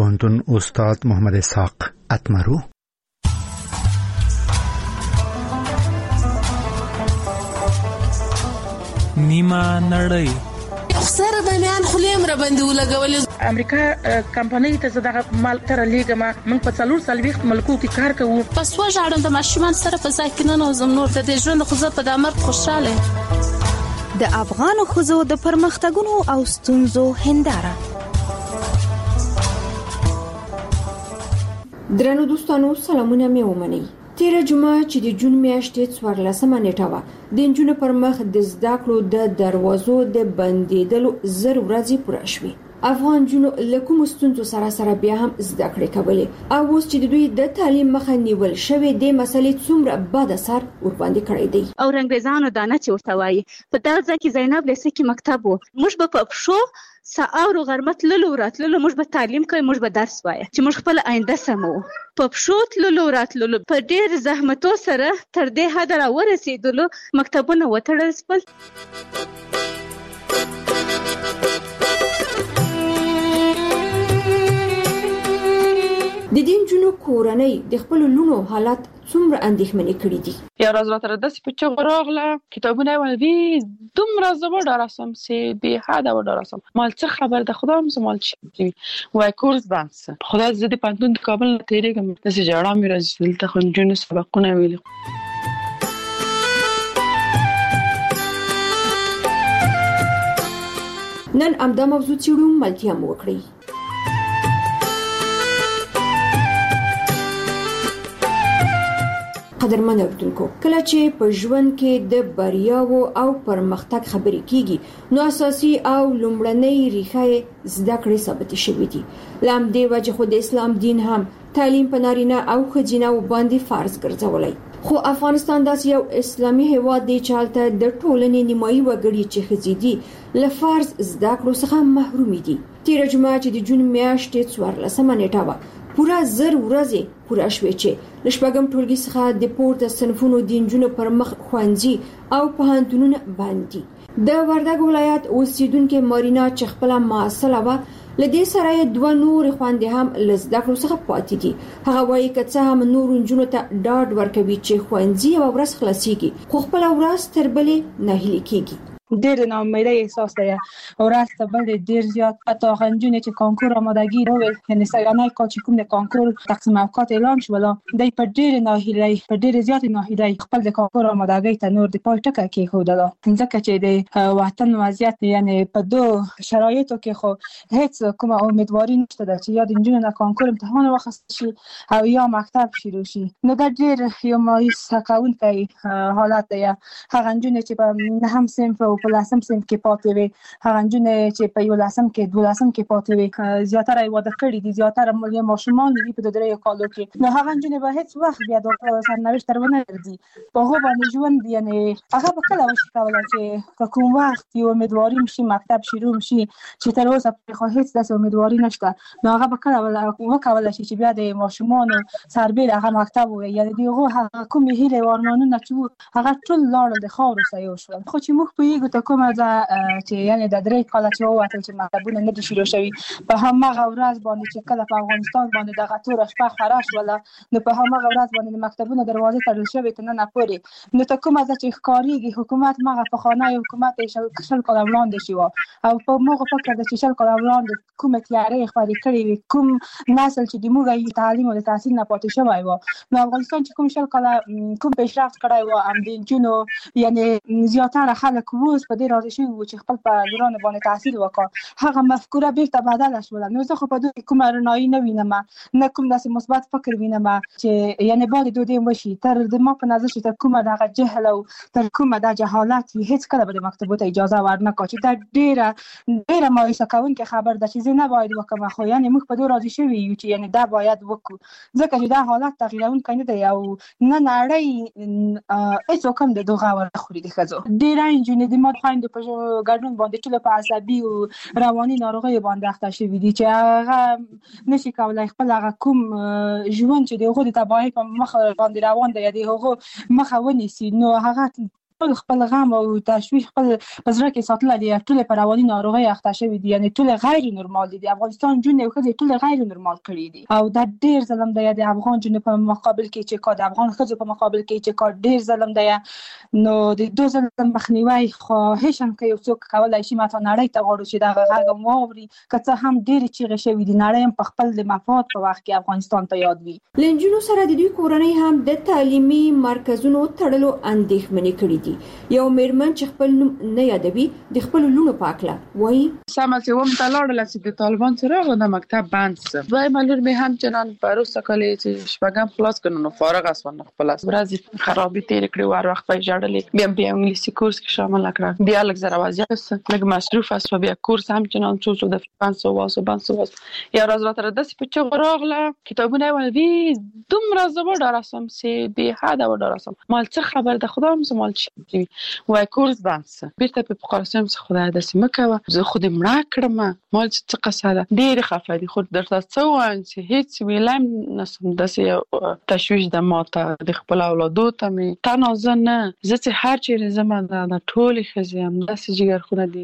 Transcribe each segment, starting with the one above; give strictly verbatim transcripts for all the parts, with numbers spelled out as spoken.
پوهنتون استاد محمد اسحاق اتمرو. نیمه نړۍ سره د میان خلیم را باندې ولګول. امریکا کمپنۍ ته زداغه مال تر لیګما موږ په څلور سلويخت ملکو کې کار کوو. پس وژاړم د ماشومان سره په ځای کې نه نوزم نور د دې ژوند خو زه په دامر خوشاله. د افغان خزو د پرمختګونو او ستونزو هنداره. درنو دوستانو سلامونه مې ومنئ. تیره جمعه چې د جون میاشتې څوارلسمه نیټه وه، د نجونو پر مخ د زده کړو د دروازو د بندېدلو زر ورځې پوره شوې. افغان جنو له کومو ستونزو سره سره بیا هم زده کړې کولې او اوس چې د دوی د تعلیم مخه نیول شوې، د مسلې څومره بد اثر ورباندې کړی دی. او رنګریزانو دانه چې ورته وایي په دغه ځای کې زینب لیسې کې مکتب و، موږ به په پښو ساعت او غرمه تللو راتللو، موږ به تعلیم کوي، موږ به درس وایو چې موږ خپل آینده سمو. په پښو تللو راتللو په ډېر زحمتو سره تر دې حده راورسېدلو مکتبونه وتړل شول. د دین جنو کورنۍ د خپل لونو حالات څومره اندېښمنې کړې دي. یو ورځ راته داسې په چغ راغله کتابونه ولوي دومره زه وډارسم چې بې حده وډارسم. مال څه خبر ده خدا هم مال چی وای کورس بانس خدا زه د پانتون د کابل تیرېږم داسې جړه مې راځي دلته خو جنو سبقونه ویل. نن امدا موضوع چیرو ملتیا مو وکړي. قدرمن اردوونکو، کله چې په ژوند کې د بریاو او پرمختګ خبرې کیږي نو اساسي او لومړنۍ ریښه زده کړې ثابت شوې دي. لام دی وجه خو د اسلام دین هم تعلیم په نارینه او ښځینه باندې فرض ګرځولای. خو افغانستان داسې یو اسلامي هیواد دی چې هلته د ټولنې نیمایي وګړي چې ښځې دي له فرض زده کړو څخه محروم دي. تیره جمعه چې د جون میاشتې څوارلسمه نیټه وه، پورا زر ورځې پورا شوې چې له شپږم ټولګي څخه د پورته صنفونو د نجونو پر مخ ښوونځي او پوهنتونونه بند دي. د وردګ ولایت اوسیدونکې مارینا چې خپله معاصله وه، له دې سره یې دوه نورې خویندې هم له زده کړو څخه پاتې دي. هغه وایي که څه هم نورو نجونو ته ډاډ ورکوي چې ښوونځي یوه ورځ خلاصیږي، خو خپله ورځ تر بلې ناهیلې کیږي. ډېر ناامیدۍ احساس دی ورځ ته بل ډېر زیات. حتی هغه نجونې چې کانکور آمادګي وویل یعنې سیانای کال چې کوم د کانکور تقسیم اوقات اعلان شول، دی په ډېرې ناهیلۍ په ډېرې زیاتې ناهیلۍ خپل د کانکور آمادګۍ ته نور د پای ټکی کېښودله، ځکه چې د وطن وضعیت یعنې په دو شرایطو کې خو هیڅ کومه امیدواري نشته ده چې یا د نجونو نه کانکور امتحان واخیستل شي او یا مکتب شروع شي. نو دا ډېر یو مایوس کوونکی حالت دی. هغه نجونې چې په نهم صنف او په لسم صنف کې پاتې وي، هغه نجونې چې په یولسم کې دولسم کې پاتې وي، زیاتره یې واده کړي دي، زیاتره یې ماشومان دي په دریو کالو کې. نو هغه نجونې به هیڅ وخت بیا د سرنوشت تر ونه ګرځي. په هغو باندې ژوند یعنې هغه به کله وشي کولی چې که کوم وخت یو امیدواري شي مکتب شروع شي چې تر اوسه پرې خو هیڅ داسې امیدواري نشته، نو هغه به کله وکولی شي چې بیا د ماشومانو سربیره هغه مکتب ووایي. یعنې د هغو هغه کومې هیلې او ارمانونه چې وو هغه ټول لاړل د خاورو سره یو شول. خو چې موږ پوهېږو ته کومه ځه چې یعنې د درې کاله چې ووتل چې مکتبونه نه دي شروع شوي، په هماغه ورځ باندې چې کله په افغانستان باندې دغه توره شپه خوره شوله، نو په هماغه ورځ باندې د مکتبونو دروازې تړل شوې تر ننه پورې. نو ته کومه ځه چې ښکارېږي حکومت مغه پخوانی حکومت یې شل, شل کاله وړاندې شي وه او په موږ فکر ده چې شل کاله وړاندې کومې تیارې خپرې کړې وي، کوم نسل چې د موږ تعلیم او د تحصیل نه پاتې شوی و. نو افغانستان چې کوم شل کاله کوم پیشرفت کړی و، هم د نجونو یعنې زیاتره خلک اوس په دې راضي شوي وو چې خپل په لورانو باندې تحصیل وکړي. هغه مفکوره بیرته بدله شوله. نو زه خو په دوی کومه رڼایي نه وینم، نه کوم داسې مثبت فکر وینم چې یعنې باید دودیم وشي. تر د ما په نظر چې تر کومه دغه جهل او تر کومه د جهالت وي هیڅ کله به د مکتبو ته اجازه ورنه کړو، چې دا ډېره ډېره مایوسه کوونکې خبر ده چې زه نه باید وکړم. خو یعنې موږ په دوی راضي شوي یو چې یعنې دا باید وکړو، ځکه چې دا حالت تغیرونکی نه دی او نه نړۍ هېڅوک هم د دغه ور خوري د ښځو. ډېره نجونې د ما د خویندو په ګډون باندې ټول په عصبي او رواني ناروغیو باندې اخته شوي دي چې هغه نشي کولای خپل هغه کوم ژوند چې د هغو د تباهۍ په مخ باندې روان دی یا د هغو مخه ونیسي، نو هغه ټول خپل غم او تشویش خپل پزړه کې ساتل دي، ټول پر رواني ناروغي اخته شوی دي، یعنی ټول غیر نورمال دي. افغانستان جون یو خدای ټول غیر نورمال کړی دي او دا ډیر ظلم دی د افغان جون په مقابل کې چې کا د افغان خځو په مقابل کې چې کا ډیر ظلم دی. نو د دوه ظلم مخنیوي خواهشم کوي یو څوک کولای شي ماته نړۍ ته غواړو چې دا غږ واوري، که څه هم ډیر چیغې شوی دي، نړۍ هم په خپل د مفاد په وخت کې افغانستان ته یاد وي. لنجونو سره د دوی کورنۍ هم د تعلیمي مرکزونو تړلو اندېښمنې کړې دي. یو میرمن چې خپل نوم نه یادوي د خپل لونو پاکله وایي سم چې وم تلاړل چې د طالبان سره غو د مکتب بند سه وای مالور می هم چنان پروسه کلی چې شپږم خلاص کړو نو فارغ اسونه خپل ورځ خرابې تیر کړې وار وخت په جړلې بیا بیا انګلیسي کورس کې شامل کړ بیا لږ زره وضعیت لږ مصروف اس بیا کورس هم چنان څو څو د پنځه واسو پنځه واسو یا راز را تر داسې په چغ راغله کتابونه ولوي دومره زبر دراسم سي به حد و دراسم مال څه خبر د خدا هم مال چی وای کورس بانس بیرته په قرسم څه خدای داسې مکوه زه خود مړه کړم مال څه قصاده ډېر خفه دي خود درته څه وایم چې هیڅ ویلم نسم داسې تشویش د ماته د خپل اولادو ته می تنازه نه زه چې هر چیرې زما د ټولې ښځې هم داسې جګرخونه دي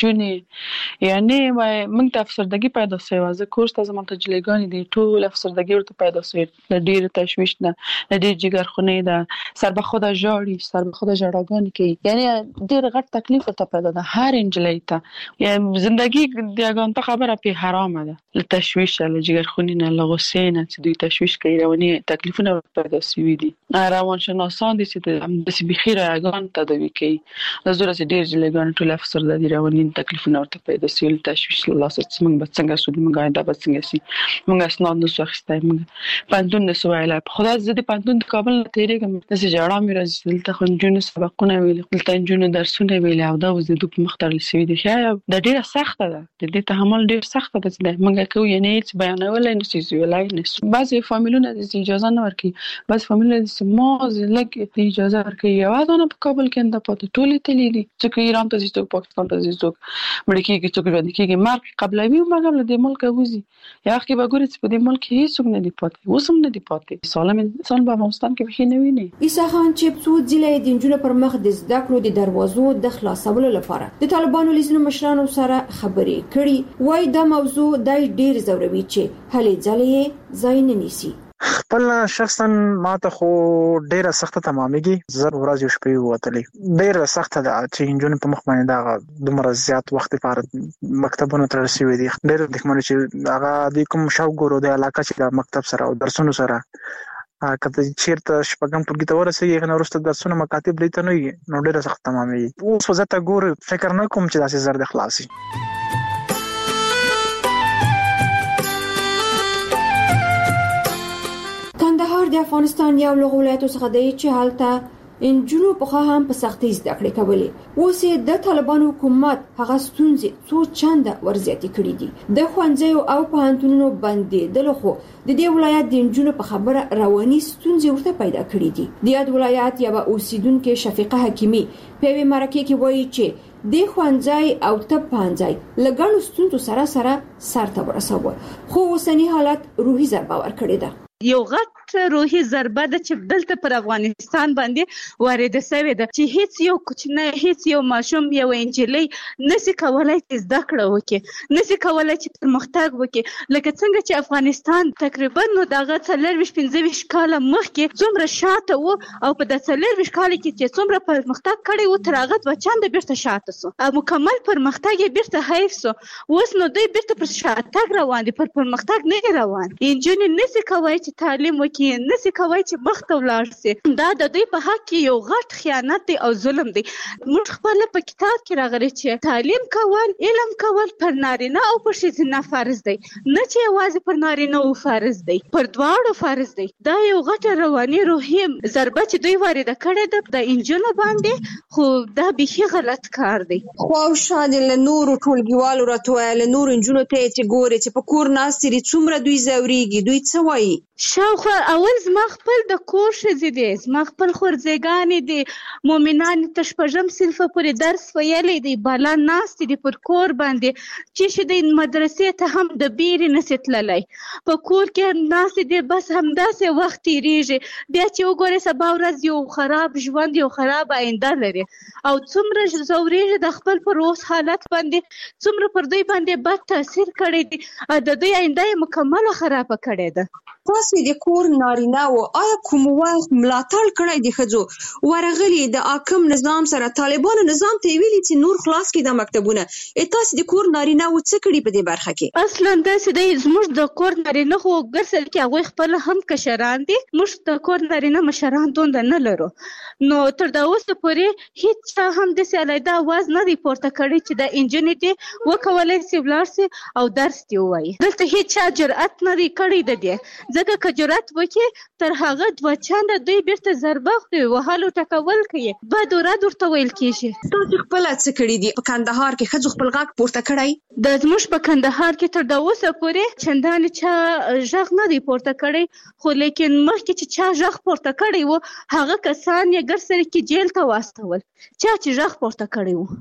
جونې یعنی وای موږ ته افسردګي پیدا شوه زه کورس ته زما ته جلیګانې دي ټول افسردګي ورته پیدا شوه د ډېر تشویش نه د ډېر جګرخونې ده سر به خدا ژاړي سر به خدا ژړاګانې کوي یعنی ډېر غټ تکلیف ورته پیدا ده هر انجلۍ ته یعنی زندگی د یګانته خبره په حرامه ده له تشویش له جګرخونې نه له غصې نه چې دوی تشویش کوي رواني تکلیفونه پیدا شوي دي روانشناسان دي چې د داسې بخیره یګان تداوي کوي د زوره چې ډېر جلیګان ټول افسرده دي رواني تکلیفونه ورته پیدا شوي له تشویش له لاسه چې موږ به څنګه سو موږ آینده به څنګه شي موږ اسناد نسو اخیستی موږ پوهنتون نسو ویلی په خدای زه د پوهنتون د کابل نه تېرېږم داسې ژړا مې راځي دلته خو نجونو سبقونه ویلي دلته نجونو درسونه ویلي او دا اوس د دوی په مخ تړل شوي دي ښه دا ډېره سخته ده د دې تحمل ډېر سخته ده چې موږ کوو یعنې هېڅ بیانولی نه شو ویلی نه شو بعضې فامیلونه داسې اجازه نه ورکوي بعضې فامیلونه داسې مازې لږ اجازه ورکوي یوه دانه په کابل کې انده پاتې ټولې تللي دي څوک ایران ته ځي څوک پاکستان ته ځي څوک مړه کېږي څوک ژوندي کېږي مرګ قبلوي مګر له دې ملکه وځي یا وخت کې به ګورې چې په دې ملک کې هېڅوک نه دي پاتې اوس هم نه دي پاتې سالم انسان په افغانستان کې بیخي نه ویني. عیسی خان چې څو ځله د نجونو پر مخ د زده کړو د دروازو د خلاصولو لپاره د طالبانو له ځینو مشرانو سره خبرې کړي وایي دا موضوع دای ډېر ځوروي چې هلې ځلې یې ځای نه نیسي. خپل شخصا ماته خو ډیره سخته تمامېږي زر ورځ یو شپې ووتلې ډیره سخته ده چې نجونې په مخ باندې دغه دومره زیات وخت لپاره مکتبونه تړل شوي دي ډېر دښمنه چې هغه د کوم شاو ګورو د علاقه چې د مکتب سره او درسونو سره کله چیرته شپږم ټولګي ته ورسېږي هغه نه وروسته درسونه مکاتب لیته نه وي نو ډیره سخت تمامېږي اوس خو زه ته ګور فکر نه کوم چې داسې زر د خلاص شي. کندهار د افغانستان یو له ولایتو څخه دی چې هلته انجونو پخوا هم په سختۍ زده کړې کولې اوس یې د طالبانو حکومت هغه ستونزې څو چنده ورزیاتې کړي دي د ښوونځیو او پوهنتونونو بندېدلو خو د دې ولایت د انجونو په خبره رواني ستونزې ورته پیدا کړي دي. د یاد ولایت یوه اوسیدونکې شفیقه حکیمي په یوې مرکې کې وایي چې د ښوونځی او طب پوهنځی له ګڼو ستونزو سره سره سر ته ورسوه خو اوسني حالت روحي ضربه ورکړې ده. یو غټ روحي ضربه ده چې دلته پر افغانستان باندې وارده شوې ده چې هیڅ یو کوچنی هیڅ یو ماشوم یو انجلۍ نشي کولای چې زده کړه وکړي نشي کولای چې پرمختګ وکړي لکه څنګه چې افغانستان تقریبا نو دغه څلورویشت پنځه ویشت کاله مخکې څومره شاته و او په د څلورویشت کال کې چې څومره پرمختګ کړی و تر هغه دوه چنده بیرته شاته سو او مکمل پرمختګ یې بیرته حیف سو اوس نو دوی بیرته پر شاتګ روان دي پر پرمختګ نه روان انجونې نشي کولای تعلیم وکړي نشي کوي چې مخ ته ولاړ شي دا د دوی په حق کې یو غټ خیانت دی او ظلم دی. موږ خپل په کتاب کې راغلي چې تعلیم کول علم کول پر نارینه او پر ښځینه فرض دی نه چې یوازې پر نارینه او فرض دی پر دواړو فرض دی. دا یو غټ رواني روحي ضربه چې دوی وارده کړې ده د انجونو باندې خو دا بیخي غلط کار دی. خو شاید له نورو ټولګیوالو راته له نورو انجونو ته چې ګوري چې په کور ناستې څومره دوی زوريږي دوی څه وایي شاوخوا اول زما خپل د کور ښځې دي، زما خپل خورزیګانې دي، مؤمنانې تر شپږم صنفه پورې درس ویلی دی، بالا ناستې دي پر کور باندې، چې شي دی مدرسې ته هم د بیرې نسي تللی، په کور کې ناستې دي، بس همداسې وخت تېرېږي. بیا چې وګورې سبا ورځ یو خراب ژوند، یو خراب آینده لري، او څومره ځورېږي د خپل پر اوس حالت باندې، څومره پر دوی باندې بد تاثیر کړی دی، د دوی آینده یې مکمله خرابه کړې ده. تاسې د کور نارینه وو آیا کوم وخت ملاتړ کړی د ښځو ورغلي د حاکم نظام سره طالبانو نظام ته ویلي چې نور خلاص کړي دا مکتبونه؟ تاسې د کور نارینه وو څه کړي په دې برخه کې؟ اصلا داسې دی، زموږ د کور نارینه خو ګرځل کې هغوی خپل هم کشران دي، موږ د کور نارینه مشران دومره نه لرو، نو تر دا اوسه پورې هېڅ چا هم داسې علیحده اواز نه دی پورته کړی چې دا انجونې دې وکولی سي ولاړ سي او درس دې ووایي. دلته هېڅ چا جرأت نه دی کړی د دې، ځکه که جرأت وکړي تر هغه دوه چنده دوی بیرته ضربه خوري، وهل او ټکول کوي، بد و رد ورته ویل کېږي. تاسو خپله څه کړي دي په کندهار کې؟ ښځو خپل غږ پورته کړی؟ د زموږ په کندهار کې تر دا اوسه پورې چندانې چا غږ نه دی پورته کړی، خو لیکن مخکې چې چا غږ پورته کړی و هغه کسان یې ګرسري کې جیل ته واستول، چا چې غږ پورته کړی و.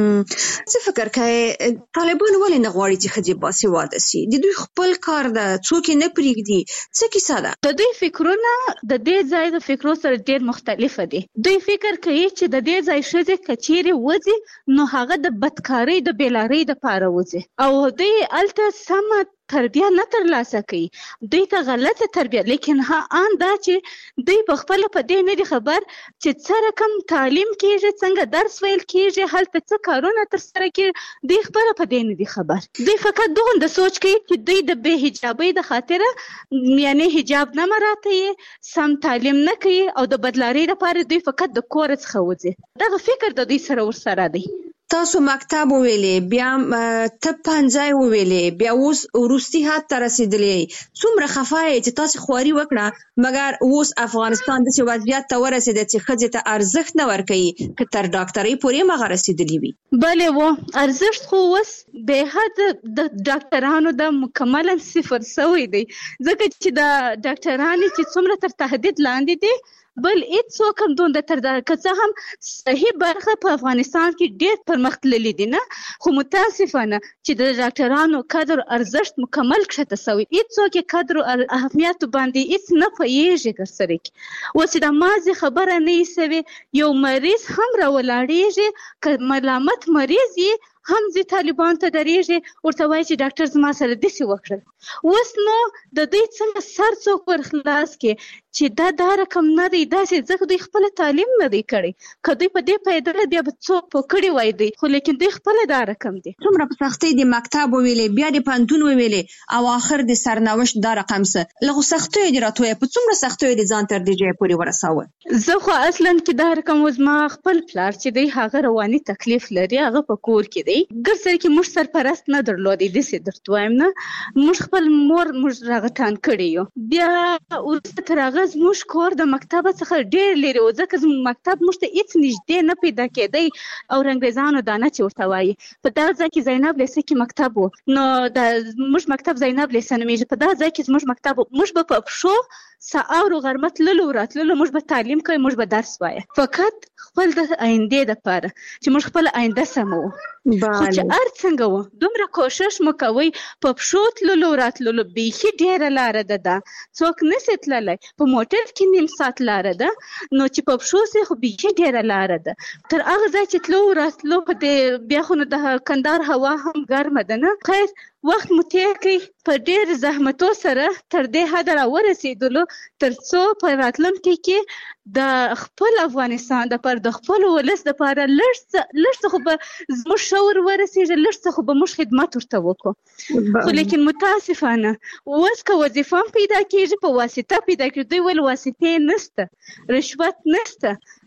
څه فکر کوې طالبان ولې نه غواړي چې ښځې باسواده سي؟ د دوی خپل کار ده، څوک یې نه پرېږدي، څه کیسه ده؟ د دوی فکرونه د دې ځای د فکرو سره ډېر مختلفه دي. دوی فکر کوي چې د دې ځای ښځې که چیرې وځي نو هغه د بدکارۍ د بېلارۍ دپاره وځي، او دوی هلته سمه تربیه نه ترلاسه کوي، دوی ته غلطه تربیه. لیکن ها آن دا چې دوی په خپله په دې نه دي خبر چې څه رقم تعلیم کېږي، څنګه درس ویل کېږي، هلته څه کارونه ترسره کېږي، دوی خپله په دې نه دي خبر. دوی فقط دومره سوچ کوي چې دوی د بې حجابۍ د خاطره، یعنې حجاب نه مراته، سم تعلیم نه کوي، او د بدلارۍ لپاره دوی فقط د کوره څخه وځي. دغه فکر د دوی سره ورسره دی. تاسو مکتب وویلې، بیا ته پنځای وویلې، بیا اوس وروستي حد ته رسېدلې، څومره خفه یې چې تاسې خواري وکړه مګر اوس افغانستان داسې وضعیت ته ورسېده چې ښځې ته ارزښت نه ورکوي، که تر ډاکټرۍ پورې هم هغه رسېدلي وي؟ بلې و، ارزښت خو اوس بې حد د ډاکټرانو د مکملا صفر سوی دی، ځکه چې د ډاکټرانې چې څومره تر تهدید لاندې دي، بل هېڅوک هم دومره تر دا که څه هم صحیح برخه په افغانستان کې ډېر پرمخ تللي دي، نه، خو متاسفانه چې د ډاکټرانو قدر ارزښت مکمل کښته سوی، هېڅوک یې قدر او اهمیت باندې هېڅ نه پوهېږي ګرسري کې. اوس د مازې خبره نه یې سوې، یو مریض هم راولاړېږي، که ملامت مریض یې هم ځي طالبان ته درېږي، ورته وایي چې ډاکټر زما سره داسې وکړل. اوس نو د دوی څنګه سر څوک ور خلاص کړي چې دا دا رقم نه دی، داسې ځکه دوی خپله تعلیم نه دی کړی. که دوی په دې پوهېدله بیا به څوک پوه کړي وای دوی، خو لیکن دوی خپله دا رقم دی. څومره په سختۍ د مکتب وویلې، بیا د پوهنتون وویلې، او آخر د سرنوشت دا رقم څه؟ له سختیو دې راته په څومره سختیو دې ځان تر دې ځایه پورې ورساوه؟ زه خو اصلا کې دا رقم و، زما خپل پلار چې دی هغه رواني تکلیف لري، هغه په کور کې دی، ګرسري کې موږ سرپرست نه درلودی، داسې درته وایم نه، موږ خپل مور موږ راغټان کړی یو. بیا وروسته تر هغه زموږ کور د مکتبه څخه ډېر لرې و، ځکه زموږ مکتب موږ ته هېڅ نږدې نه پیدا کېدی، او انګریزانو دانه چې ورته وایي. په دغه ځای کې زینب لیسه کې مکتب و، نو د موږ مکتب زینب لیسه نومېږي. په دغه ځای کې زموږ مکتب و، موږ به په پښو سهار و غرمه تللو راتللو، موږ به تعلیم کوو، موږ به درس وایه، فقط خپل د آیندې دپاره چې موږ خپله آینده سموو. خو چې هر څنګه و دومره کوشش مو کوئ، په پښو تللو راتللو بیخي ډېره لاره ده، دا څوک نسي تللی، په موټر کې نیم ساعت لاره ده، نو چې په پښو سي خو بیخي ډېره لاره ده. تر هغه ځای چې تلو راتلو په دې بیا خو نو د کندهار هوا هم ګرمه ده، نه، خیر وخت مو تېر کړئ په ډېر زحمتو سره تر دې حده راورسېدلو تر څو په راتلونکي کې د خپل افغانستان دپاره، د خپل ولس دپاره لږ څه لږ څه خو به زموږ شعور ورسېږي، لږ څه خو به موږ خدمت ورته وکړو. خو لیکن متاسفانه اوس که وظیفه هم پیدا کېږي په واسطه پیدا کېږي، دوی ویل واسطې نشته، رشوت نشته،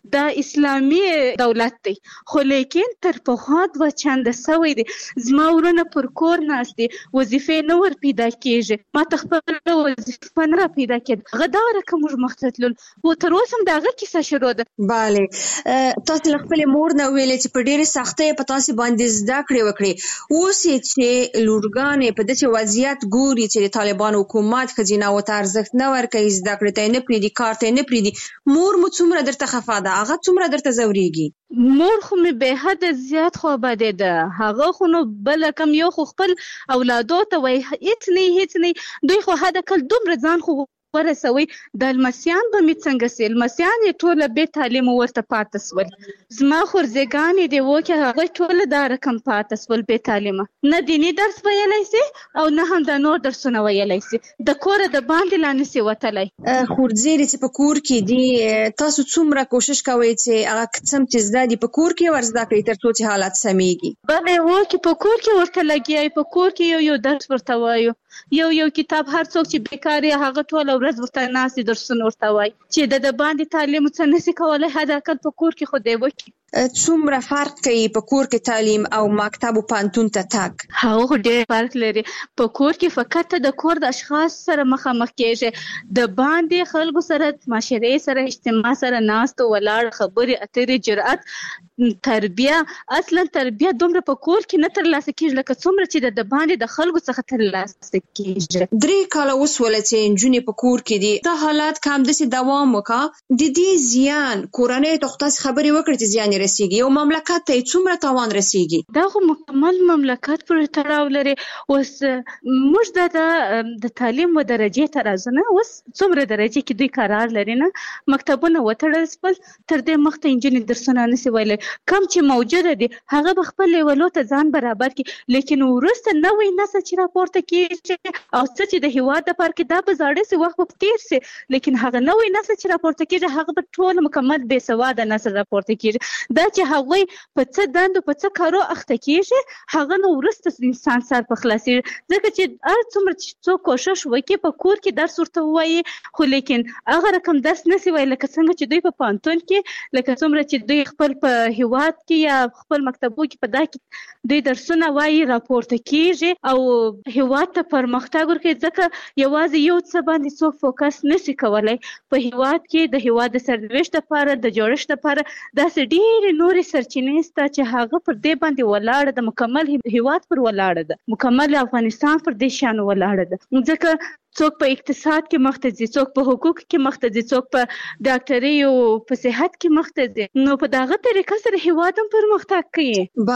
دا اسلامي دولت دی، خو لیکن تر پخوا دوه چنده سوی دی. زما ورونه پر کور ناست دي، وظیفې نه ور پیدا کېږي، ما ته خپله وظیفه نه را پیدا کېده. هغه دا رقم موږ مخ ته تلل و تر اوسه هم د هغه کیسه شروع ده. بله، تاسو له خپلې مور نه ویلې چې په ډېرې سختۍ په تاسې باندې زده کړې وکړې، اوس یې چې لورګانې په داسې وضعیت ګوري چې د طالبان حکومت ښځیناو ته ارزښت نه ورکوي، زده کړې ته یې نه پرېږدي، کار ته یې نه پرېږدي، مور مو څومره درته خفه ده؟ هغه څومره درته ځورېږي؟ مور خو مې بې حده زیات خوابدې ده. هغه خو نو بله کم یو خو خپل اولادو ته وایي هېڅ نه هېڅ نه، دوی خو حد اقل دومره ځان خو ورسوي. د لمسیان به مې څنګه سي؟ لمسیان یې ټوله بې تعلیمه ورته پاته سول. زما خورزېګانې دې وکړې هغوی ټوله دا رقم پاته سول بې تعلیمه، نه دیني درس ویلی سي او نه هم د نور درسونه ویلی سي، د کوره د باندې لا نسي وتلی. خورزېرې چې په کور کې دي، تاسو څومره کوشش کوئ چې هغه قسم چې زده دي په کور کې ور زده کړئ تر څو چې حالات سمیږي؟ بلې وکړې په کور کې ورته لګیا، په کور کې یو یو درس ورته وایو، یو یو کتاب. هر څوک چې بیکار یې هغه ټوله ورځ ورته ناست درسونه ورته وایي چې د د باندې تعلیم څه نشي کولی، حد اقل په کور کې خو دی وکړي. څومره فرق کوي په کور کې تعلیم او مکتب او پوهنتون ته تګ؟ هغه خو ډېر فرق لري. په کور کې فقط ته د کور د اشخاص سره مخامخ کېږي، د باندې خلکو سره، معاشرې سره، اجتماع سره ناست ولاړ، خبرې اترې، جرأت، تربیه. اصلا تربیه دومره په کور کې نه ترلاسه کېږي لکه څومره چې د باندې د خلکو څخه ترلاسه کېږي. درې کاله وسوله چې نجونې په کور کې دي، دا حالات که همداسې دوام وکړه، د دې زیان کورنۍ ته خو تاسې خبرې وکړې چې زیان رسیږي، یو مملکت ته یې څومره تاوان رسیږي؟ دا خو مکمل مملکت پورې تړاو لري. اوس موږ د د تعلیم و درجې ته راځو نه، اوس څومره درجې کې دوی قرار لري نه، مکتبونه وتړل سول، تر دې مخته نجونې درسونه نسي ویلی. کم چې موجوده دي هغه به خپل لیولو ته ځان برابر کړي، لیکن وروسته نوی نسل چې راپورته کېږي او څه چې د هېواد دپاره کې دا به زاړه سي، وخت به تېر سي، لیکن هغه نوی نسل چې راپورته کېږي هغه به ټول مکمل بې سواده نسل راپورته کېږي. دا چې هغوی په څه دندو په څه کارو اخته کېږي هغه نو وروسته انسان سر په خلاصېږي. ځکه چې هر څومره چې څوک کوشش وکړي په کور کې درس ورته ووایي، خو لیکن هغه رقم درس نسي ویلی لکه څنګه چې دوی په پوهنتون کې، لکه څومره چې دوی خپل په هېواد کې یا خپل مکتبو کې په دا کې دوی درسونه وایي، راپورته کېږي او هېواد ته پرمختګ ورکوي. ځکه یوازې یو څه باندې څوک فوکس نسي کولی. په هېواد کې د هېواد د سرنوشت لپاره، د جوړښت لپاره داسې ډېرې نورې سرچینې شته چې هغه پر دې باندې ولاړه ده، مکمل هېواد پر ولاړه ده، مکمل افغانستان پر دې شان ولاړه ده. ځکه څوک په اقتصاد کې مخ ته ځي، څوک په حقوق کې مخ ته ځي، څوک په ډاکټرۍ او په صحت کې مخ ته ځي، نو په دغه طریقه سره هېواد هم پرمختګ کوي.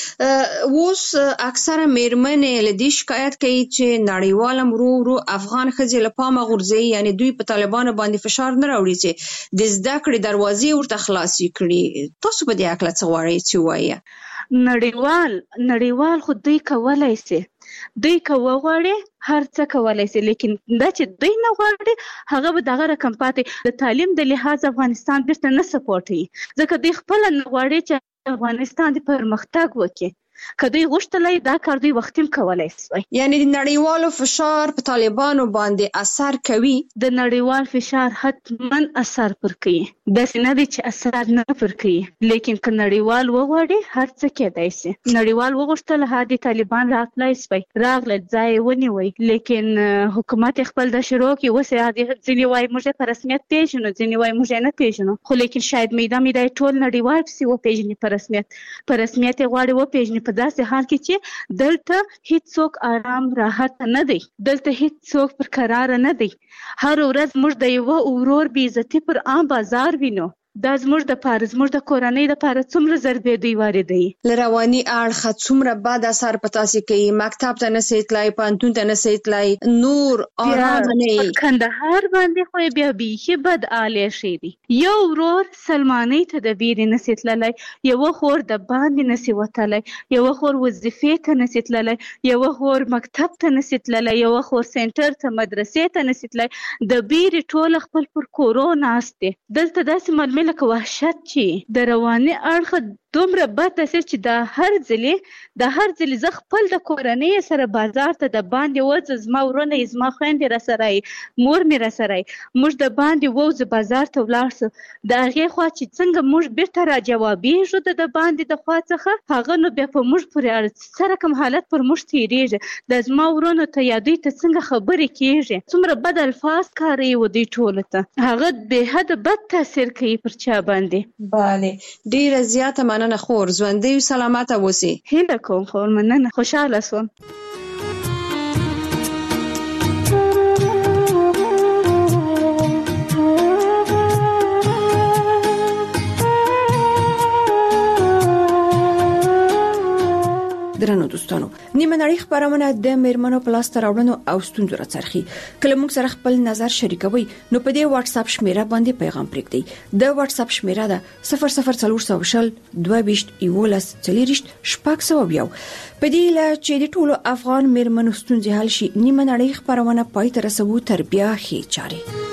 بله، اوس اکثره مېرمنې له دې شکایت کوي چې نړیوال هم ورو ورو افغان ښځې له پامه غورځوي، یعنې دوی په طالبانو باندې فشار نه راوړي چې د زده کړې دروازې ورته خلاصې کړي. تاسو په دې هکله څه غواړئ چې ووایه؟ نړیوال نړیوال خو دوی کولی سي، دوی که وغواړي هر څه کولی سي، لیکن دا چې دوی نه غواړي هغه به دغه رقم پاتې. د تعلیم د لحاظ افغانستان بیرته نه سپورټوي، ځکه دوی خپله نه غواړي چې افغانستان د پرمختګ وکړي. که دوی غوښتلی دا کار دوی وختي هم کولی سوی. یعنې د نړیوالو فشار په طالبانو باندې اثر کوي؟ د نړیوال فشار حتما اثر پر کوي، داسې نه دی چې اثر نه پر کوي، لیکن که نړیوال وغواړي هر څه کېدای سي. نړیوال وغوښتل هادي طالبان راتلی سوی، راغلل، ځای یې ونیوی، لیکن حکومت یې خپل د شروع کې اوس ځینې وایي موږ یې په رسمیت پېژنو، ځینې وایي موږ یې نه پېژنو، خو لیکن شاید میده میده یې ټول نړیوال پسې وپېژني، په رسمیت په رسمیت یې غواړي وپېژني، په داسې حال کې چې دلته هیڅوک آرام راحت نه دی، دلته هیڅوک پر قرار نه دی. هر ورځ موږ د یوه ورور بې عزتي پر عام بازار وینو. دا زموږ د پاره، زموږ د کورنۍ د پاره څومره ضربې دوی واردوي. له رواني اړخه څومره بد اثر په تاسې کوي؟ مکتب ته نسئ تلای، پوهنتون ته نسئ تلای، نور آرامه نه یې. کندهار باندې خو یې بیا بیخي بد حال ایښی دی. یو ورور سلمانۍ ته د بیرې نسي تللی، یوه خور د باندې نسي وتلی، یوه خور وظیفې ته نسي تللی، یوه خور مکتب ته نسي تللی، یوه خور سینټر ته مدرسې ته نسي تللی، د بیرې ټوله خپل پر کورو ناست دی. دلته داسې معلومې لکه وحشت چې د رواني اړخه دومره بد تاثیر چې د هر ځلې د هر ځلې زه خپل د کورنۍ سره بازار ته د باندې وځم، زما ورونه یې زما خویندې راسره یې مور مې راسره یې، موږ د باندې ووځو بازار ته ولاړ سو، د هغې خوا چې څنګه موږ بیرته را جوابېږو د د باندې د خوا څخه هغه نو بیا په موږ پورې اړه څه رقم حالت پر موږ تېرېږي، د زما ورونو ته یا دوی ته څنګه خبرې کېږي، څومره بد الفاظ کاروي و دوی ټولو ته، هغه بې حده بد تاثیر کوي پر چا باندې. بله ډیره زیاته مننه خور، ژوندۍ او سلامته اوسئ. هیله کوم خور، مننه، خوشحاله شوم. درنو دوستانو، نیمه نړۍ خبرونه د میرمنو په لاس ته راوړنو او ستونزو راڅرخي. کله موږ سره خپل نظر شریکوي نو په دې واتس اپ شمیره باندې پیغام پرېږدئ. د واتس اپ شمیره ده صفر صفر څلور سوه شل دوه ویشت یولس څلېرویشت شپږ سوه یو. په دې هیله چې د ټولو افغان میرمنو ستونزې حل شي، نیمه نړۍ خبرونه پای ته رسوو تر بیا ښې چارې.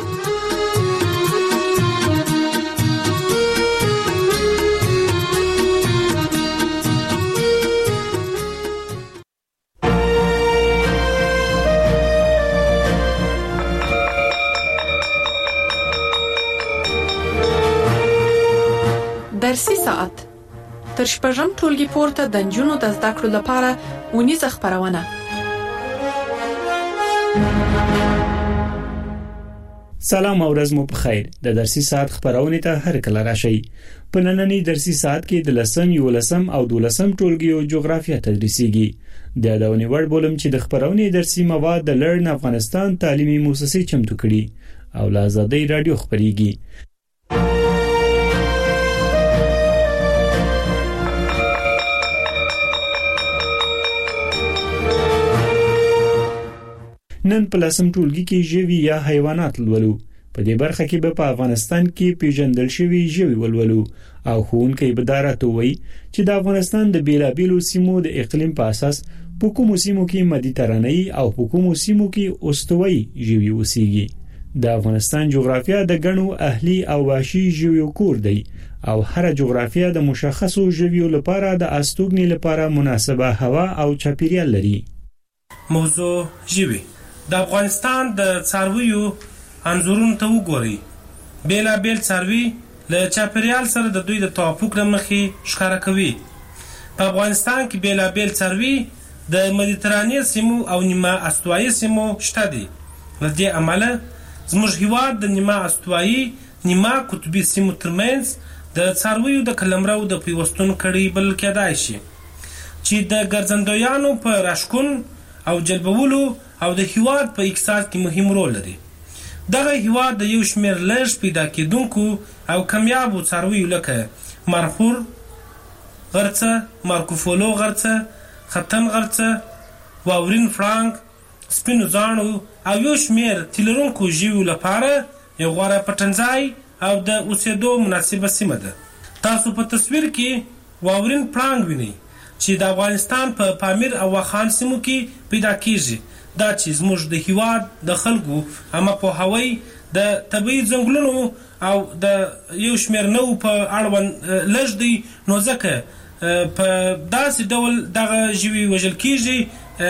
درسي ساعت تر شپږم ټولګي پورته د نجونو د زده کړو لپاره ونیزه خبرونه. سلام او ورځ مو په خیر. د درسي ساعت خبرونه ته هر کله راشي. په نننی درسي ساعت کې د لسم، یولسم او دولسم ټولګي جغرافیه تدریسيږي. د یادونې وړ بولم چې د خبرونه درسي مواد د لرن افغانستان تعلیمي مؤسسې چمتو کړي او له آزادۍ رادیو خبريږي. نن په لسم ټولګي کې ژوي یا حیوانات لولو. په دې برخه کې به په افغانستان کې پیژندل شوی ژوي ولولو او ښوونکي به دا راټوي چې د افغانستان د بیلابیلو سیمو د اقلیم په اساس په کومو سیمو کې مدیترانه‌ای او په کومو سیمو کې استوایي ژوي اوسېږي. د افغانستان جغرافیه د غنو اهلي او وحشي ژویو کور دی او هر جغرافیه د مشخصو ژویو لپاره د استوګنې لپاره مناسبه هوا او چاپیریال لري. موضوع ژوي د افغانستان د څارویو انځورونو ته وګورئ. بیلا بیل څاروي له چاپیریال سره د دوی د توافق لمخې ښکارا کوي. په افغانستان کې بیلا بیل څاروي د مدیترانې سیمو او نیمه استوایي سیمو شته دي. له دې امله زموږ هیواد د نیمه استوایي نیمه قطبي سیمو ترمنځ د څارویو د قلمرو د پیوستون کړي بلل کېدای شي چې د ګرځندویانو په راشکون او جلبولو او د هیواد په اقتصاد کې مهم رول لري. دغه هیواد د یو شمېر لږ پیدا کېدونکو او کمیابو څارویو لکه مارخور غرڅه، مارکوفولو غرڅه، ختن غرڅه، واورین فرانک، سپینو زاڼو او یو شمېر تیلرونکو ژویو لپاره یو غوره پټنځای او د اوسېدو مناسبه سیمه ده. تاسو په تصویر کې واورین فرانک وینئ چې د افغانستان په پا پامیر او واخان سیمو کې پیدا کیږي. دا چې زموږ د هیواد د خلکو اما په هوای د طبيعي ځنګلونو او د یو شمېر نو په اړوند لږ دی، نو ځکه په داسې ډول دغه ژوي وژل کیږي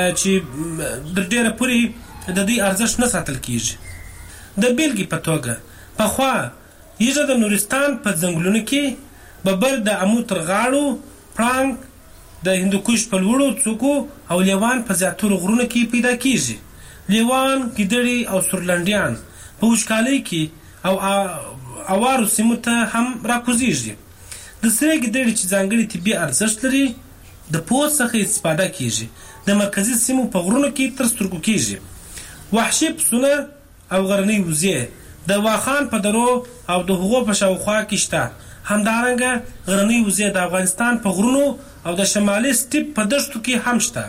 چې د ډېره پورې د دې ارزښت نه ساتل کیږي. د بیلګې په توګه پخوا یږه د نورستان په ځنګلونو کې ببر د امو تر غاړو، پړانګ د هندوکش په لوړو څوکو او لیوان په زیاترو غرونو کې پیدا کیږي. لیوان، ګیدړې او سورلنډیان په وچکالۍ کې او اوارو سیمو ته هم راکوزیږي. د سرې ګیدړې چې ځانګړي طبي ارزښت لري د پوست څخه استفاده کیږي. د مرکزي سیمو په غرونو کې تر سترګو کیږي. وحشي پسونه او غرنۍ وزې د واخان په درو او د هغو په شاوخوا کې شته. همدارنګه غرنۍ وزې د افغانستان په غرونو او د شمالي سټیپ په دشتو کې هم شته.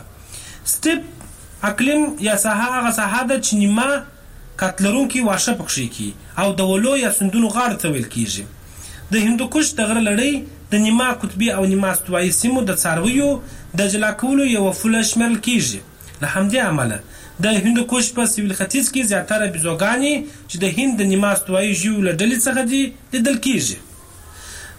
سټیپ اقلیم یا ساحه هغه ساحه ده چې نیمه کاتلرونکي واښه پکښې کی او د ولو یا سندونو غاړه ته ویل کیږي. د هندوکش د غره لړۍ د نیمه قطبي او نیمه استوایي سیمو د څارویو د جلا کولو یوه فوله شمېرل کیږي. له همدې امله د هندوکش په سویل ختیځ کې زیاتره بیزوګانې چې د هند د نیمه استوایي ژویو له ډلې څخه دي لیدل کیږي.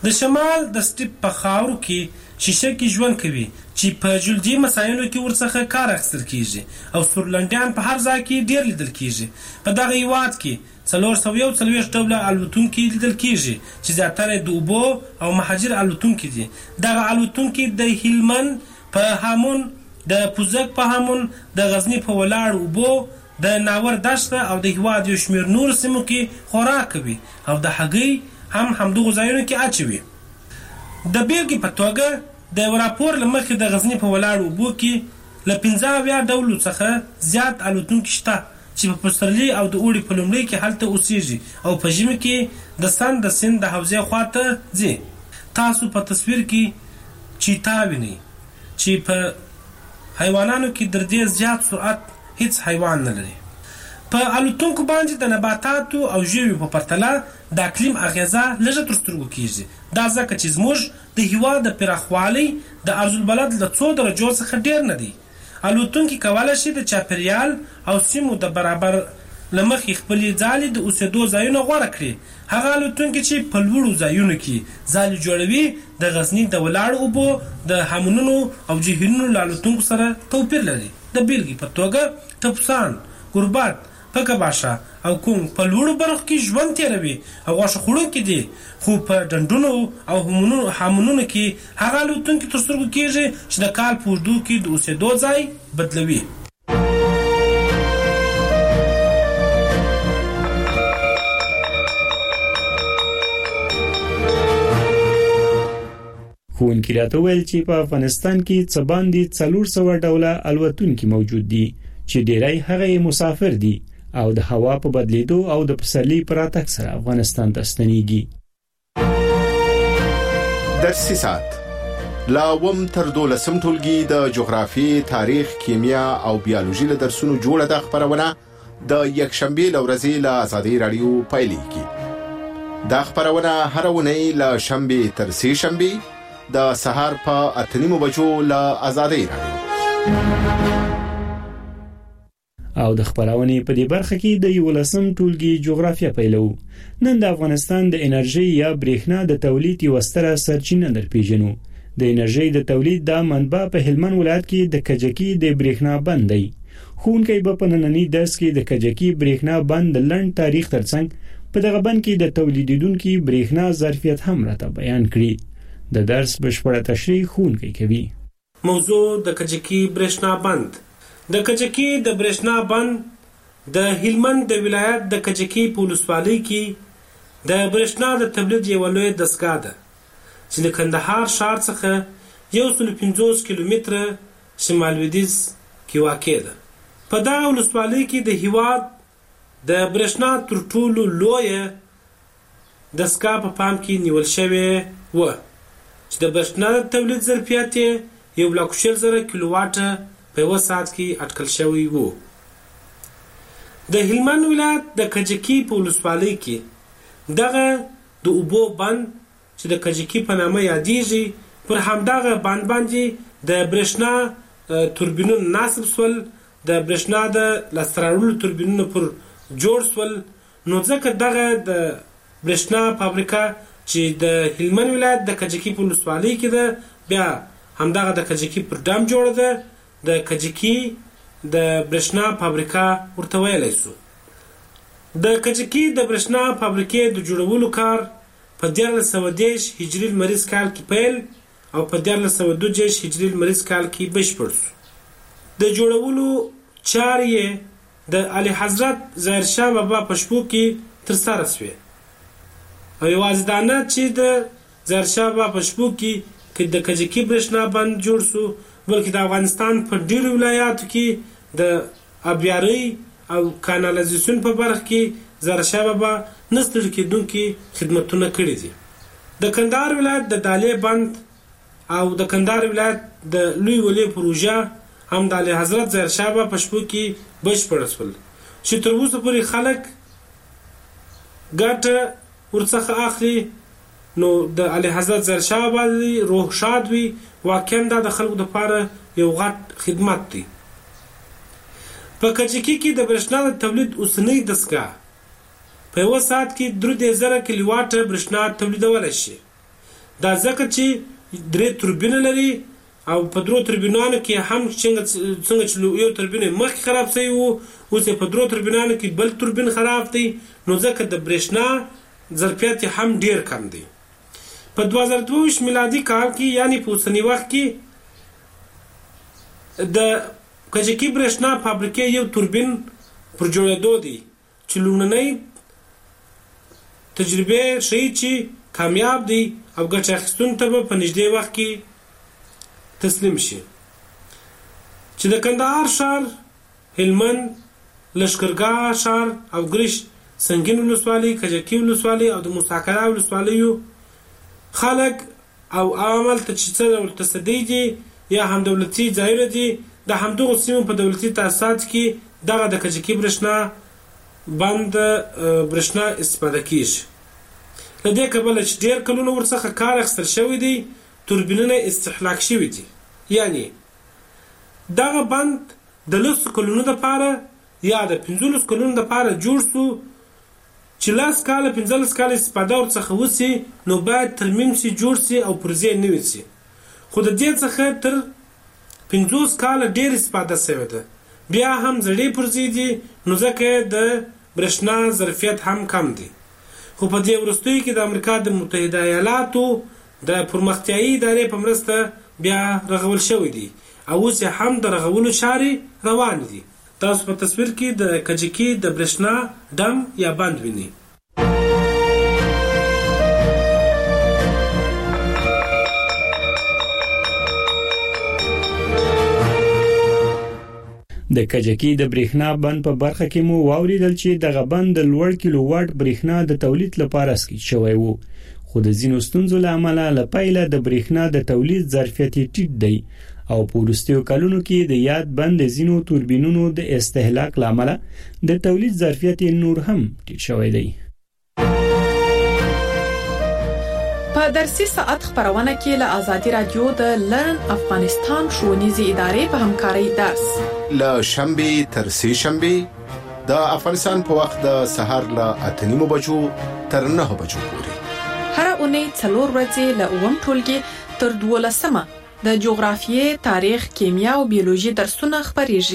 د شمال د سټیپ په خاورو کې شیشه کې ژوند کوي چې په جلدي مسایلو کې ورڅخه کار اخیستل کیږي او سورلنډیان په هر ځای کې ډیر لیدل کیږي. په دغه هیواد کې څلور سوه یو څلوېښت ډوله الوتونکي لیدل کیږي چې زیاتره د اوبو او مهاجر الوتونکي دي. دغه الوتونکي د هلمند په هامون، د پوزک په هامون، د غزني په ولاړ اوبو، د ناور دشته او د هیواد یو شمېر نور سیمو کې خوراک کوي او د هګۍ هم همدغو ځایونو کې اچوي. د بیلګې په توګه د یو راپور له مخې د غزني په ولاړ اوبو کې له پنځه اویا ډولو څخه زیات الوتونکي شته چې په پسرلي او د اوړي په لومړي کې هلته اوسېږي او په ژمي کې د سند د سیند د حوزې خواته ځي. تاسو په تصویر کې چیتا وینئ چې په حیوانانو کې در دې زیات سرعت هیڅ حیوان نه لري. په الوتونکو باندې د نباتاتو او ژویو په پرتله د اقلیم اغیزه لږه تر سترګو کیږي. دا ځکه چې زموږ د هیواد د پراخوالي د عرض البلد له څو درجو څخه ډیر نه دی. الوتونکي کولی شي د چاپیریال او سیمو د برابر له مخې خپلې ځالې د اوسېدو ځایونه غوره کړي. هغه الوتونکي چې په لوړو ځایونو کې ځالې جوړوي د غزني د ولاړ اوبو د هامونونو او جهیلونو له الوتونکو سره توپیر لري. د بیلګې په توګه ټپوسان، گربت، پکه باشه او کوم په لوړو برخو کې ژوند تېروي او غوښه خوړونکي دي، خو په ډنډونو او هامونونو کې هغه الوتونکي تر سترګو کېږي چې د کال په اوږدو کې د اوسېدو ځای بدلوي. ښوونکي راته وویل چې په افغانستان کې څه باندې څلور سوه ډوله الوتونکي موجود دي چې ډیری هغه مسافر دي او د هوا په بدلیدو او د پسرلي په راتګ سره افغانستان ته ستنېږي. درسي ساعت لا اووم تر دولسم ټولګي د جغرافیې، تاریخ، کیمیا او بیولوژي له درسونو جوړه ده خپرونه د یکشنبې له ورځې له ازادي رادیو پیلېږي. دا خپرونه هر اونۍ له شنبې تر سې شنبې د سهار په اته نیمو بجو له ازادي رادیو. او د خبرونې په دې برخه کې د یولسم ټولګي جغرافیه پیلو. نن د افغانستان د انرژي یا برېښنا د تولید یو ستره سرچینه درپېژنو. د انرژي د تولید د منبع په هلمند ولایت کې د کجکي د برېښنا بند دی. ښوونکي به په ننني درس کې د کجکي برېښنا بند د لنډ تاریخ ترڅنګ په دغه بند کې د تولیدونکو برېښنا ظرفیت هم راته بیان کړي. د درس بشپړه تشریح ښوونکي کوي. موضوع د کجکي برېښنا بند. د کجکي د برېښنا بند د هلمند د ولایت د کجکي په ولسوالۍ کې د برېښنا د تولید یوه لویه دستګاه ده چې د کندهار ښار څخه یو سل پنځوس کیلومتره شمال لویدیځ کې واقع ده. په دغه ولسوالۍ کې د هیواد د برېښنا تر ټولو لویه دستګاه په پام کې نیول شوې وه چې د برېښنا د تولید ظرفیت یې یو لک شل زره کیلوواټه په یو ساعت کې اټکل شوی وو. د هلمند ولایت د کجکي په ولسوالۍ کې دغه د اوبو بند چې د کجکي په نامه یادېږي پر همدغه بند باندې د برېښنا توربینونه نصب سول، د برېښنا د لاسته راوړلو توربینونه پر جوړ سول. نو ځکه دغه د برېښنا فابریکه چې د هلمند ولایت د کجکي په ولسوالۍ کې ده، بیا همدغه د کجکي پر ډام جوړه ده. د کجکي د برېښنا فابریکه ورته ویلی سو. د کجکي د برېښنا فابریکې د جوړولو کار په دیارلس سوه دېرش هجري لمریز کال کې پیل او په دیارلس سوه دوه دېرش هجري لمریز کال کې بشپړ سو. د جوړولو چارې یې د اعلی حضرت ظاهرشاه بابا په شپو کې ترسره سوې او یوازې دا نه چې د ظاهرشاه بابا په شپو کې د کجکي برېښنا بند جوړ سو، بلکې د افغانستان په ډېرو ولایاتو کې د آبیارۍ او کانالیزاسیون په برخه کې ظاهرشاه بابا نه ستړي کېدونکي خدمتونه کړي دي. د کندهار ولایت د دالې بند او د کندهار ولایت د لوی ولي پروژه هم د اعلی حضرت ظاهرشاه بابا په شپو کې بشپړه سول چې تر اوسه پورې خلک ګټه ورڅخه اخلي. نو د اعلی حضرت ظاهرشاه بابا روح شاد وي. واقعا دا د خلکو دپاره یو غټ خدمت دی. په کجکي کې د برېښنا د تولید اوسنۍ دستګاه په یوه ساعت کې درې دېرش زره کیلوواټه برېښنا تولیدولی شي. دا ځکه چې درې توربینه لري او په درو توربینانو کې هم څنګه څنګه چې یو توربین مخکې خراب شوی وو اوس په درو توربینانو کې بل توربین خراب دی نو ځکه د برېښنا ظرفیت هم ډیر کم دی. په دوه زره دوه ویشت میلادي کال کې یعنی په اوسني وخت کې د کجکي برېښنا فابریکې یو توربین پر جوړېدو دی چې لومړنۍ تجربه ښیي چې کامیاب دی او ګټه اخیستونکو ته به په نږدې وخت کې تسلیم شي. چې د کندهار ښار، هلمند، لښکرګاه ښار او ګرش سنگین ولسوالۍ، کجکي ولسوالۍ او د موسی قلعه ولسوالیو خلک او عامل ته چې څه ډول تصدي دي یا هم دولتي ځایونه دي د همدغو سیمو په دولتي تاسیسات کې دغه د کجکي برېښنا بند برېښنا استفاده کیږي. له دې کبله چې ډېر کلونه ورڅخه کار اخیستل شوی دی توربینونه استهلاک شوي دي. یعنی دغه بند د لسو کلونو دپاره یا د پنځلسو کلونو دپاره جوړ سو چې لس کاله پنځلس کاله استفاده ورڅخه وسي نو باید ترمیم سي، جوړ سي او پرزې نوي سي. خو د دې څخه تر پنځوس کاله ډېر استفاده شوې ده. بیا هم زړې پرزې دي نو ځکه د برېښنا ظرفیت هم کم دی. خو په دې وروستیو کې د امریکا د متحده ایالاتو د پرمختیایي ادارې په مرسته بیا رغول شوی دی او اوس هم د رغولو چارې روان دي. تاسو په تصویر کې د کجکي د برېښنا ډم یا بند وینئ. د کجکي د برېښنا بند په برخه کې مو واوریدل چې دغه بند د لوړ کیلو واټ برېښنا د تولید لپاره اسکی شوی وو، خو د ځینو ستونزو له امله له پیله د برېښنا د تولید ظرفیت ټیټ دی او په وروستیو کلونو کې د یاد بند د ځینو توربینونو د استهلاک له امله د تولید ظرفیت نور هم ټیټ شوی دی. په درسي ساعت خبرونه کې له آزادي رادیو د لرن افغانستان ښوونیزې ادارې په همکارۍ درس له شنبه تر سه شنبه د افغانستان په وخت د سهار له اته نیمو بجو تر نه بجو پورې هر اونۍ څلور ورځې له اووم ټولګي تر دولسمه د جغرافیې، تاریخ، کیمیا او بیولوژي درسونه خبريږي.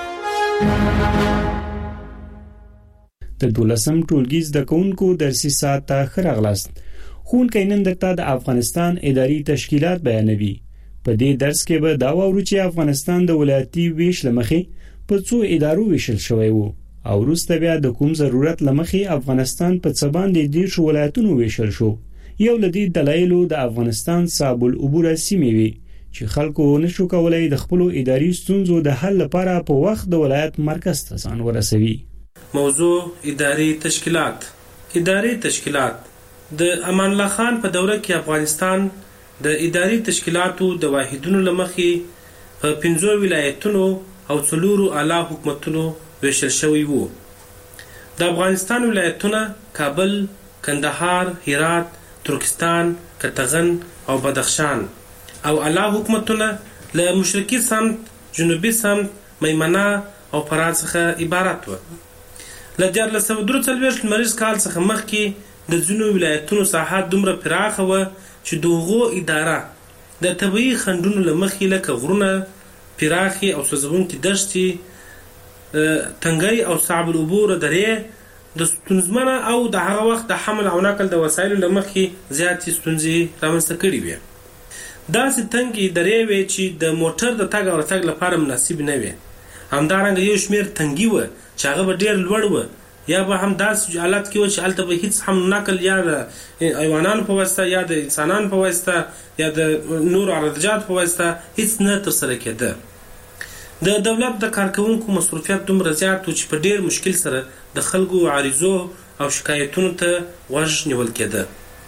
د دولسم ټولګي زده کوونکو درسي ساعت ته خراغلاست. ښوونکی نن درته د افغانستان اداري تشکیلات بیانوي. په دې درس کې به دا وورو چې افغانستان د ولایتي ویش لمخې په څو ادارو ویشل شوی وو او وروسته بیا د کوم ضرورت لمخې افغانستان په څه باندې ډېر ولایتونو ویشل شو. یو لدی دلایلو د افغانستان صعب العبور سیمې وي چې خلکو نشو کولای د خپل اداري ستونزو د حل لپاره په وخت د ولایت مرکز ته ځان ورسوي. موضوع اداري تشکیلات. اداري تشکیلات د امان الله خان په دوره کې افغانستان د اداري تشکیلاتو د واحدونو لمخې په پنځو ولایتونو او څلورو اعلی حکومتونو ویشل شوی وو. د افغانستان ولایتونه کابل، کندهار، هرات، ترکستان، کتغن او بدخشان او اعلی حکومتونه له مشرقي سمت، جنوبي سمت، میمنه او فرات څخه عبارت و. له دیارلس سوه درې څلوېښت لمریز کال څخه مخکې د ځینو ولایتونو ساحات دومره پراخه وه چې د هغو اداره د طبیعي خنډونو له مخې لکه غرونه، پراخې او سوځونکې دښتې، تنګی او صعب العبور درې د ستونزمنه او د هغه وخت د حمل او نقل د وسایلو له مخې زیاتې ستونزې رامنځته کړې وې. داسې تنګې درې وې چې د موټر د تګ او راتګ لپاره مناسب نه وې. همدارنګه یو شمېر تنګي وه چې هغه به ډېر لوړ وه یا به هم داسې حالت کې و چې هلته به هیڅ هم نقل یا د حیوانانو په واسطه یا د انسانانو په واسطه یا د نورو عرضجاتو په واسطه هیڅ نه ترسره کېده. د دولت د کارکوونکو مصروفیت دومره زیات و چې په ډېر مشکل سره د خلکو عریضو او شکایتونو ته غوږ نیول کېده.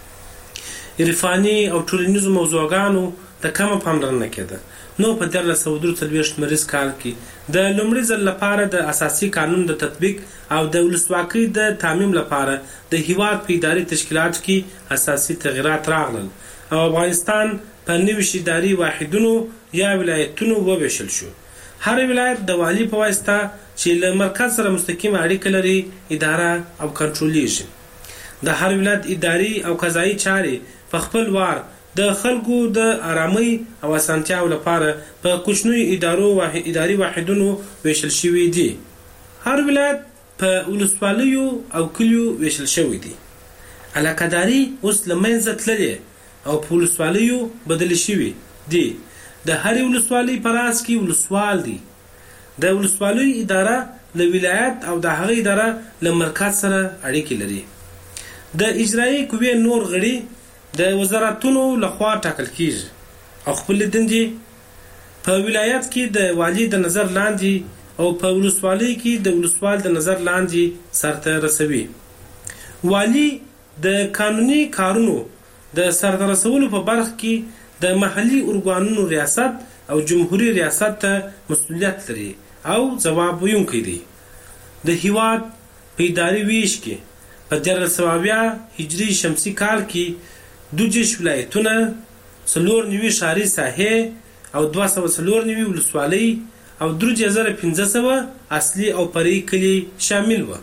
عرفاني او ټولنیزو موضوعګانو ته کمه پاملرنه کېده. نو په دیارلس سوه درې څلوېښت لمریز کال کې د لومړي ځل لپاره د اساسي قانون د تطبیق او د ولسواکۍ د تامین لپاره د هیواد په اداري تشکیلاتو کې اساسي تغیرات راغلل او افغانستان په نوي اداري واحدونو یا ولایتونو وویشل شو. هر ولایت د والي په واسطه چې له مرکز سره مستقیم اړیکه لري اداره او کنټرولیږي. د هر ولایت اداري او قضایي چارې په خپل وار د خلکو د آرامۍ او اسانتیاو لپاره په کوچنیو ادارو او اداري واحدونو ویشل شوي دي. هر ولایت په ولسوالیو او کلیو ویشل شوی دی. علاقه‌داري اوس له منځه تللې او په ولسوالیو بدل شوي دي. د هرې ولسوالۍ په راس کې ولسوال دی. د ولسوالۍ اداره له ولایت او د هغې اداره له مرکز سره اړیکې لري. د اجرایي قوې نور غړي د وزارتونو لخوا ټاکل کیږي او خپل دندې په ولایت کې د والی د نظر لاندې او په ولسوالۍ کې د ولسوال د نظر لاندې سرته رسوي. والی د قانوني کارونو د سرته رسولو په برخه کې د محلي ارګانونو ریاست او جمهوریت ریاست ته مسؤلیت لري او ځواب ویونکی دی. د هیواد په اداري ویش کې په دیارلس سوه اویا هجري شمسي کال کې دوه دېرش ولایتونه، څلور نوي ښاري ساحې او دوه سوه څلور نوي ولسوالۍ او درې زره پنځه سوه اصلي او فرعي کلي شامل وو.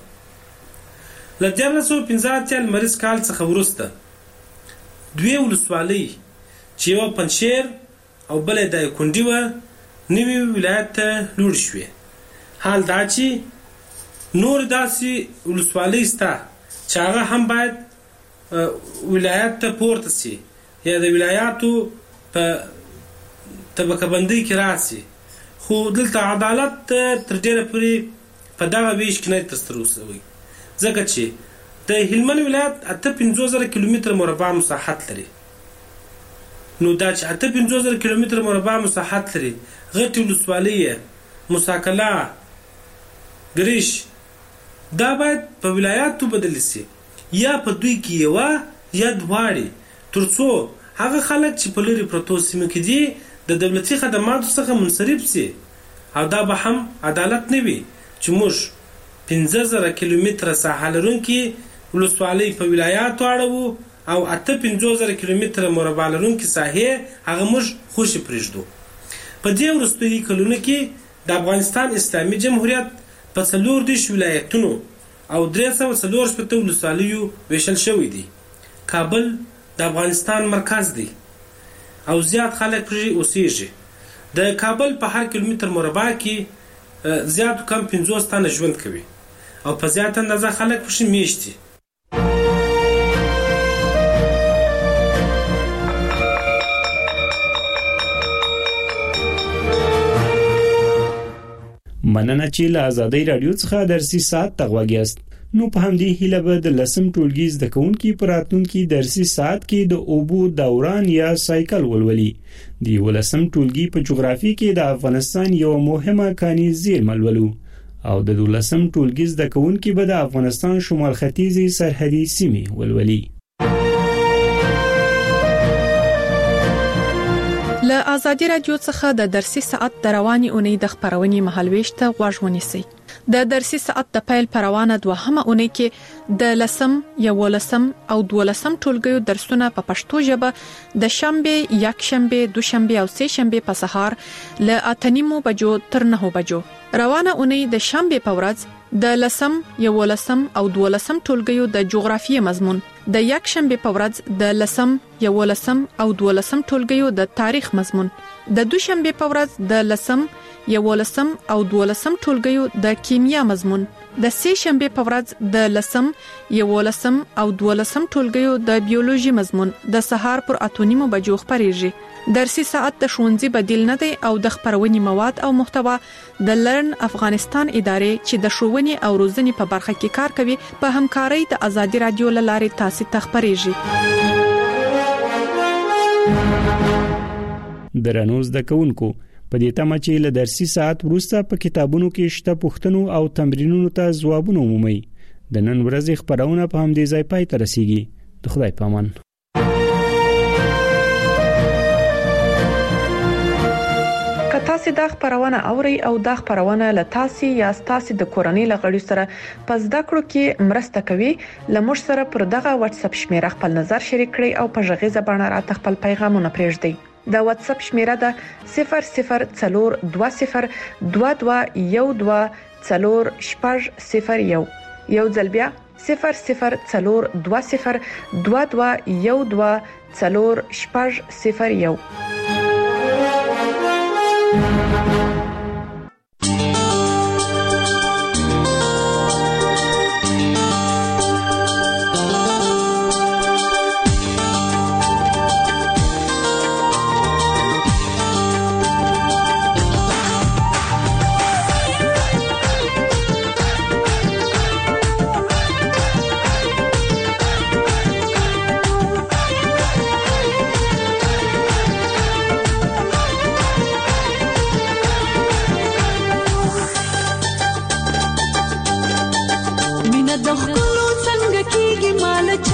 له دیارلس سوه پنځه اتیا لمریز کال څخه وروسته دوې ولسوالۍ چې یوه پنجشیر او بله دایکنډي وه نوي ولایت ته لوړې شوې. حال دا چې نور داسې ولسوالۍ شته چې هغه هم باید ولایت ته پورته سي یا د ولایاتو په طبقه بندۍ کې راسي، خو دلته عدالت تر ډېره پورې په دغه ویش کې نه ترسره شوی، ځکه چې د هلمند ولایت اته پنځوس زره کیلومتره مربع مساحت لري. نو دا چې اته پنځوس زره کیلومتره مربع مساحت لري، غټې ولسوالۍ مساکله، ګریش، دا باید په ولایاتو بدل شي یا په دوی کې یوه یا دواړې، تر څو هغه خلک چې په لرې پرتو سیمو کې دي د دولتي خدماتو څخه منصرف سي. او دا به هم عدالت نه وي چې موږ پنځه زره کیلومتره ساحه لرونکي ولسوالۍ په ولایاتو اړوو او اته پنځوس زره کیلومتره مربع لرونکي ساحې هغه موږ خوشې پرېږدو. په دې وروستیو کلونو کې د افغانستان اسلامي جمهوریت په څلور دېرش ولایتونو او درې سوه څلور شپېته ولسوالیو ویشل شوی دی. کابل د افغانستان مرکز دی او زیات خلک پرې اوسیږي. د کابل په هر کیلومتر مربع کې زیات کم پنځوس تنه ژوند کوي او په زیات اندازه خلک پرې میشت دي. مننه چې له ازادۍ رادیو څخه درسي ساعت ته غوږیاست. نو په همدې هیله به د لسم ټولګي زده کوونکي په راتلونکي درسي ساعت کې د اوبو دوران یا سایکل ولولي. د ولسم ټولګي په جغرافي کې د افغانستان یو مهمه کاني زیرمه ولولو او د دولسم ټولګي زده کوونکي به د افغانستان شمال ختیځي سرحدي سیمې ولولي. له ازادي رادیو څخه د درسي ساعت د رواني اونۍ د خبرونې مهالويش ته غوږ ونیسئ. د درسي ساعت د پیل پروانه دوهمه اونۍ کې د لسم، یولسم او دولسم ټولګیو درسونه په پښتو ژبه د شنبه، یک شنبه، دو شنبه او سه شنبه په سهار له اته نیمو بجو تر نهو بجو. روانه اونۍ د شنبه په ورځ د لسم، یولسم او دولسم ټولګیو د جغرافیې مضمون، د یک شنبه په ورځ د لسم، یولسم او دولسم ټولګیو د تاریخ مضمون، د دو شنبه په ورځ د لسم، یولسم او دولسم ټولګیو د کیمیا مضمون، د سه شنبه په ورځ د لسم، یولسم او دولسم ټولګیو د بیولوژي مضمون د سهار پر اته نیمو بجو خبرېږي. درسي ساعت د ښوونځي بدیل نه دی او د خبرونې مواد او محتوا د لرن افغانستان ادارې چې د ښوونې او روزنې په برخه کې کار کوي په همکارۍ د ازادي رادیو له لارې تاسو ته خبرېږي. درنو زده کوونکو، په دې تمه چې له درسي ساعت وروسته په کتابونو کې شته پوښتنو او تمرینونو ته ځوابونه ومومئ. د نن ورځې خبرونه په همدې ځای پای ته رسیږي. د خدای په امان. که تاسو دا خبرونه اورئ او دا خبرونه له تاسو یا تاسو د کورنۍ لغړي سره په زده کړو کې مرسته کوي، لمر سره پر دغه واتس اپ شمیره خپل نظر شریک کړئ او په ژغې زبانه راته خپل پیغامونه پرېږدئ. د واتس اپ شمیره ده صفر صفر څلور دوه صفر دوه دوه یو دوه څلور شپږ صفر یو. یو ځل بیا صفر صفر څلور دوه صفر دوه دوه یو دوه څلور شپږ صفر یو. د خپلو څنګه کېږي مال